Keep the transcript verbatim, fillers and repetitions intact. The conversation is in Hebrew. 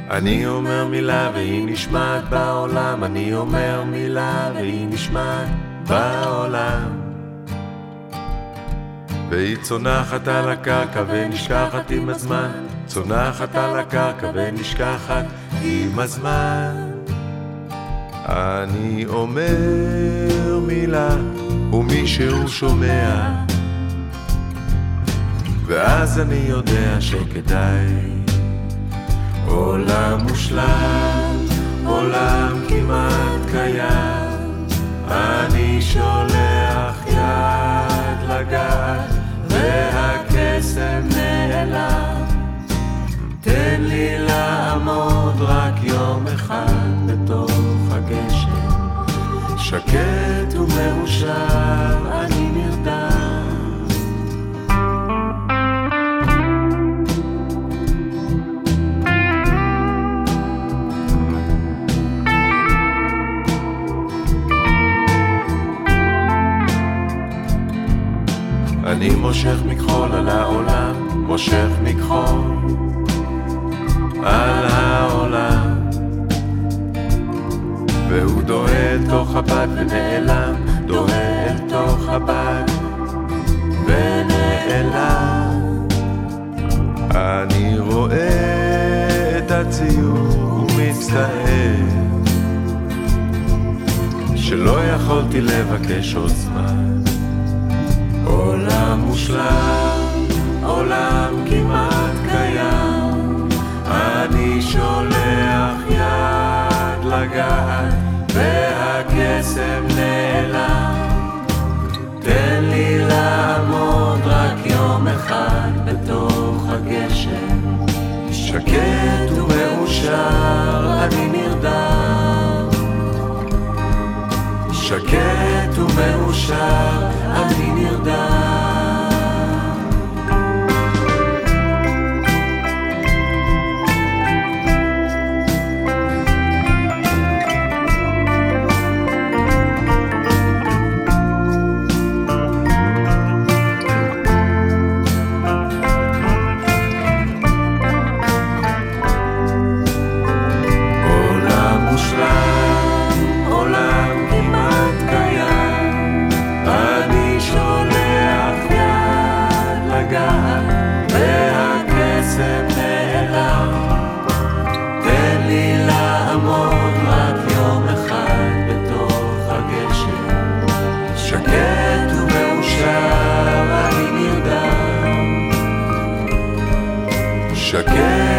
אני אומר מילה והיא נשמעת בעולם, אני אומר מילה והיא נשמעת בעולם, והיא צונחת על הקרקע ונשכחת עם הזמן, צונחת על הקרקע ונשכחת עם הזמן. אני אומר מילה ומישהו שומע, ואז אני יודע שכדאי. עולם מושלם, עולם כמעט קיים, אני שולח יד לגעת והקסם נעלם. תן לי לעמוד רק יום אחד בתוך הגשם, שקט ומאושר אני נרדם. אני מושך מכחול על העולם, מושך מכחול על העולם, והוא דוהה אל תוך הבד ונעלם, דוהה אל תוך הבד ונעלם. אני רואה את הציור ומצטער שלא יכולתי לבקש עוד זמן. עולם מושלם, עולם כמעט קיים, אני שולח יד לגעת והקסם נעלם. תן לי לעמוד רק יום אחד בתוך הגשם, שקט ומאושר אני נרדם, שקט ומאושר אני נרדם. שקט